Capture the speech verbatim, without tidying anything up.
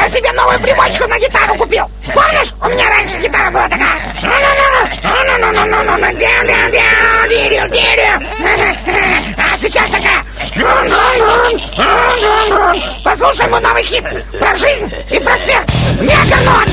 Я себе новую примочку на гитару купил. Помнишь, у меня раньше гитара была такая. А сейчас такая. Послушай мой новый хит про жизнь и про смерть. Мега ноль.